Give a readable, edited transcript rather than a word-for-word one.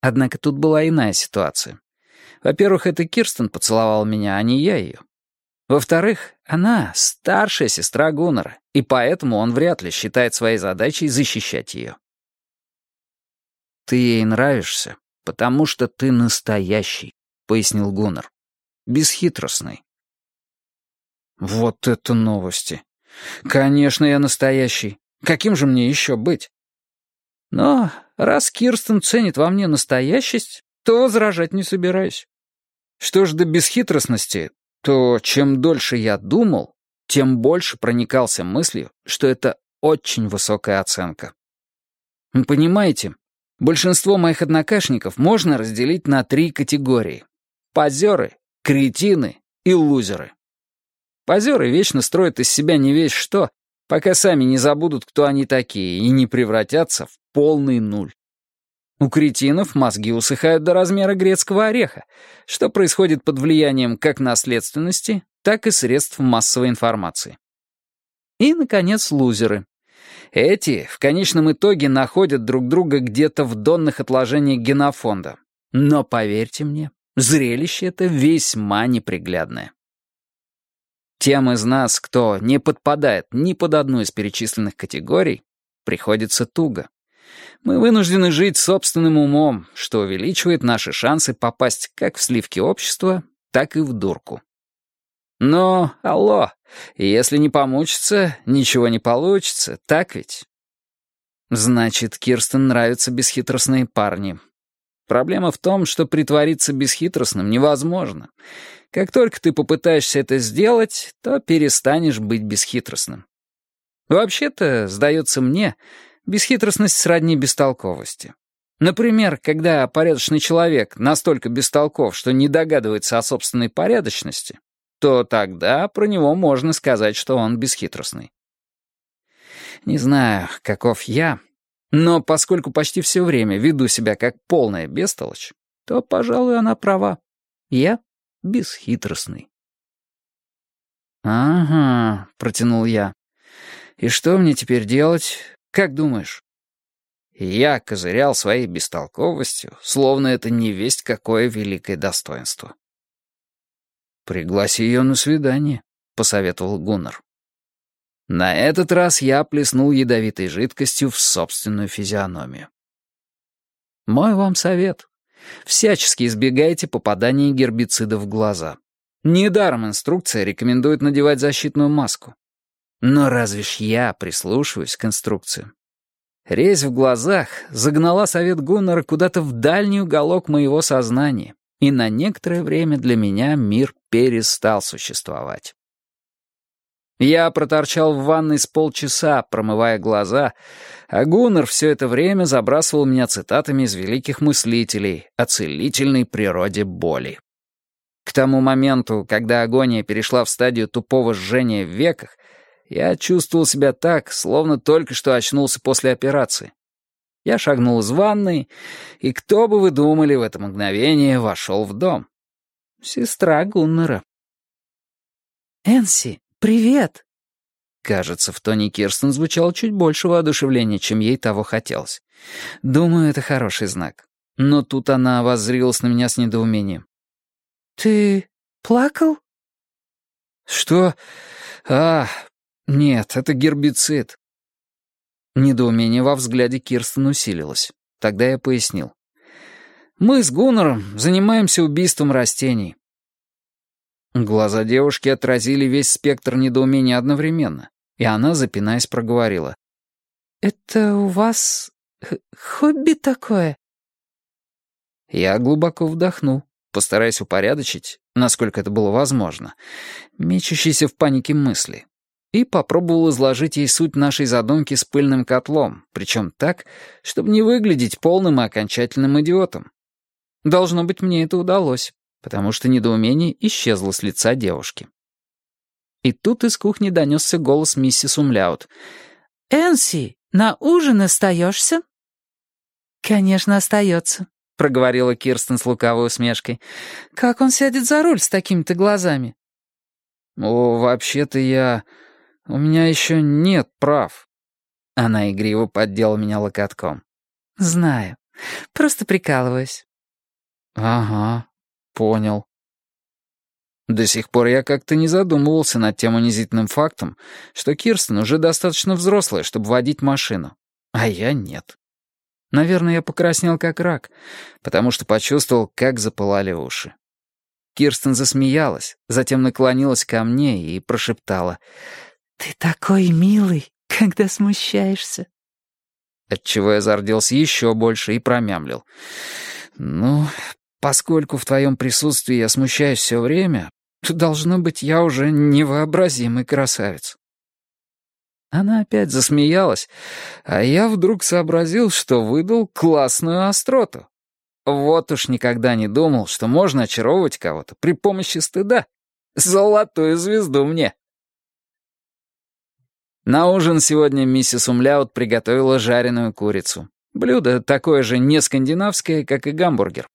Однако тут была иная ситуация. Во-первых, это Кирстен поцеловал меня, а не я ее. Во-вторых, она старшая сестра Гуннара, и поэтому он вряд ли считает своей задачей защищать ее. «Ты ей нравишься, потому что ты настоящий», — пояснил Гуннар. «Бесхитростный». Вот это новости. Конечно, я настоящий. Каким же мне еще быть? Но раз Кирстен ценит во мне настоящесть, то возражать не собираюсь. Что ж до бесхитростности, то чем дольше я думал, тем больше проникался мыслью, что это очень высокая оценка. Понимаете, большинство моих однокашников можно разделить на 3 категории: позеры, кретины и лузеры. Позеры вечно строят из себя не весь что, пока сами не забудут, кто они такие, и не превратятся в полный нуль. У кретинов мозги усыхают до размера грецкого ореха, что происходит под влиянием как наследственности, так и средств массовой информации. И, наконец, лузеры. Эти в конечном итоге находят друг друга где-то в донных отложениях генофонда. Но, поверьте мне, зрелище это весьма неприглядное. Тем из нас, кто не подпадает ни под одну из перечисленных категорий, приходится туго. Мы вынуждены жить собственным умом, что увеличивает наши шансы попасть как в сливки общества, так и в дурку. Но, алло, если не помучиться, ничего не получится, так ведь? Значит, Кирстен нравятся бесхитростные парни. Проблема в том, что притвориться бесхитростным невозможно. Как только ты попытаешься это сделать, то перестанешь быть бесхитростным. Вообще-то, сдается мне, бесхитростность сродни бестолковости. Например, когда порядочный человек настолько бестолков, что не догадывается о собственной порядочности, то тогда про него можно сказать, что он бесхитростный. Не знаю, каков я, но поскольку почти все время веду себя как полная бестолочь, то, пожалуй, она права. Я бесхитростный. «Ага», — протянул я. «И что мне теперь делать? Как думаешь?» Я козырял своей бестолковостью, словно это не весть какое великое достоинство. «Пригласи ее на свидание», — посоветовал Гуннар. На этот раз я плеснул ядовитой жидкостью в собственную физиономию. Мой вам совет. Всячески избегайте попадания гербицида в глаза. Недаром инструкция рекомендует надевать защитную маску. Но разве ж я прислушиваюсь к инструкциям? Резь в глазах загнала совет Гуннара куда-то в дальний уголок моего сознания, и на некоторое время для меня мир перестал существовать. Я проторчал в ванной с полчаса, промывая глаза, а Гуннар все это время забрасывал меня цитатами из великих мыслителей о целительной природе боли. К тому моменту, когда агония перешла в стадию тупого жжения в веках, я чувствовал себя так, словно только что очнулся после операции. Я шагнул из ванной, и кто бы вы думали, в это мгновение вошел в дом? Сестра Гуннара. «Энси, привет!» Кажется, в тоне Кирстен звучало чуть больше воодушевления, чем ей того хотелось. Думаю, это хороший знак. Но тут она воззрилась на меня с недоумением. «Ты плакал?» «Что? Нет, это гербицид». Недоумение во взгляде Кирстен усилилось. Тогда я пояснил. «Мы с Гуннаром занимаемся убийством растений». Глаза девушки отразили весь спектр недоумения одновременно, и она, запинаясь, проговорила. «Это у вас хобби такое?» Я глубоко вдохнул, постараясь упорядочить, насколько это было возможно, мечущиеся в панике мысли, и попробовал изложить ей суть нашей задумки с пыльным котлом, причем так, чтобы не выглядеть полным и окончательным идиотом. Должно быть, мне это удалось, потому что недоумение исчезло с лица девушки. И тут из кухни донесся голос миссис Умляут. «Энси, на ужин остаешься?» «Конечно, остается», — проговорила Кирстен с лукавой усмешкой. «Как он сядет за руль с такими-то глазами?» Вообще-то у меня еще нет прав». Она игриво поддела меня локотком. «Знаю. Просто прикалываюсь». «Ага, понял». До сих пор я как-то не задумывался над тем унизительным фактом, что Кирстен уже достаточно взрослая, чтобы водить машину, а я нет. Наверное, я покраснел как рак, потому что почувствовал, как запылали уши. Кирстен засмеялась, затем наклонилась ко мне и прошептала: «Ты такой милый, когда смущаешься». Отчего я зарделся еще больше и промямлил: «Ну, поскольку в твоем присутствии я смущаюсь все время, то, должно быть, я уже невообразимый красавец». Она опять засмеялась, а я вдруг сообразил, что выдал классную остроту. Вот уж никогда не думал, что можно очаровывать кого-то при помощи стыда. Золотую звезду мне. На ужин сегодня миссис Умляут приготовила жареную курицу. Блюдо такое же не скандинавское, как и гамбургер.